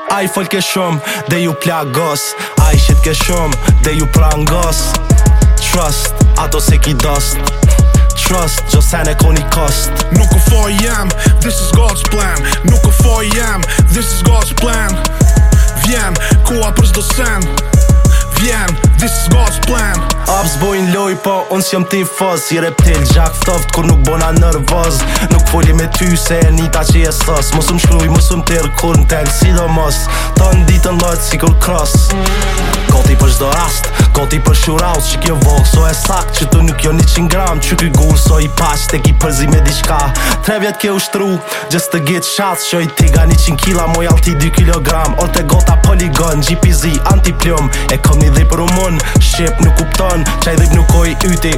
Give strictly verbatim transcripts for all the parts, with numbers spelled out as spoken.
Ai fol ke shumë dhe ju plagos, ai shit ke shumë dhe ju prangos. Trust, ato se ki dost. Trust, gjo sen e koni kost. Nuk u foj jam, this is God's plan. Nuk u foj jam, this is God's plan. Vjen, koha për s'do sen. Vjen, this is God's plan. Abs bojnë loj, po unë s'jom tifos. Si reptil gjak ftoft kur nuk bona nervoz. Nuk foli me ty se e nita që je sos. Mos më shkruj, mos më tërë kur në tel sidomos. Ton ditën lojt si kur cross. Goti për shdo rast, goti për shuraus. Që kjo vok so e sak, që tu nuk jo njëqind gram. Që ky gur so i pash, te ki përzi me diçka. Tre vjet ke ushtru, just to get shots. Shoj tiga njëqind kila, moj alti dy kilogram. Orte gota poligon, G P Z, antiplum. E kom një dhej për umun, shqip nuk kupton. Qaj dhip nuk oj yti.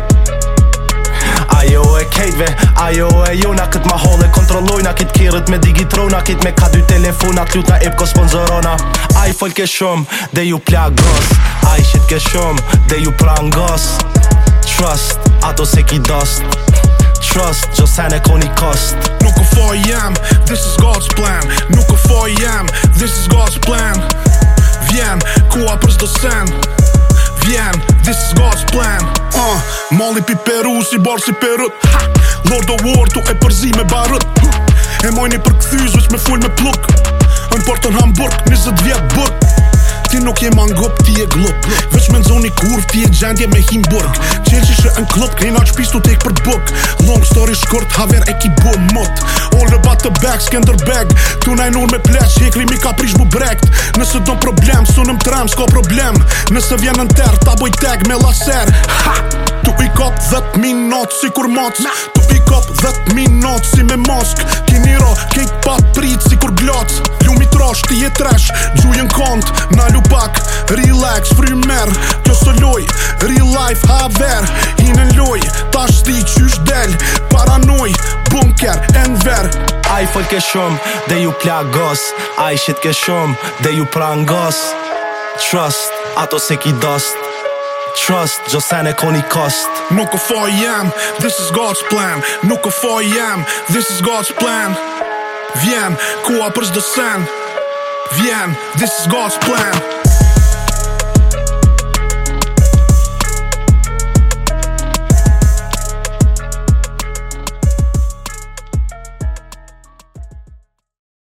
Ajo e kejtve, ajo e jona. Kët ma hole kontrollojna, kit kirët me digitrona. Kit me ka dy telefonat, lutna epko sponsorona. Ai fol ke shumë dhe ju plagos, ai shit ke shumë dhe ju prangos. Trust, ato se ki dost. Trust, gjo sen e koni kost. Nuk u foj jam, this is God's plan. Nuk u foj jam, this is God's plan. Vjen, koha për s'do sen. Vjen, this is God's plan. uh, Mali pi Peru si bar si Perut. ha! Lord of War tu e përzi me barut. E mojni për këthyz veç me full me pluk. Në portën Hamburg, njëzet vjet burg. Ti nuk je mangop, ti je glup. Veç me nxoni kurv, ti je gjendje me Himburg. Qelqi shë në klub, krejna që pistu tek për buk. Long story shkurt, haver e ki bo mot. All about the back, Skanderbeg. Tu najnur me pleq, hekri mi ka prish bu brekt. Nëse do problem, sunëm trem, s'ka problem. Nëse vjen në ter, ta boj tag me laser. Ha! Tu i kap dhet minut si kur moc. Tu i kap dhet minut si me mosk. Kiniro, kejt pa prit si kur gloc. Lumi trosh, ti je tresh, gjujën kont. Na lupak, relax, frymer. Kjo së loj, real life haver. Hinën loj, tash ti qysh del. Paranoj, bunker, enver. Ai fol ke shumë dhe ju plagos, ai shit ke shumë dhe ju prangos. Trust, ato se ki dost. Trust, gjo sen e koni kost. Nuk u foj jam, this is God's plan. Nuk u foj jam, this is God's plan. Vjen, koha për s'do sen. Vjen, this is God's plan.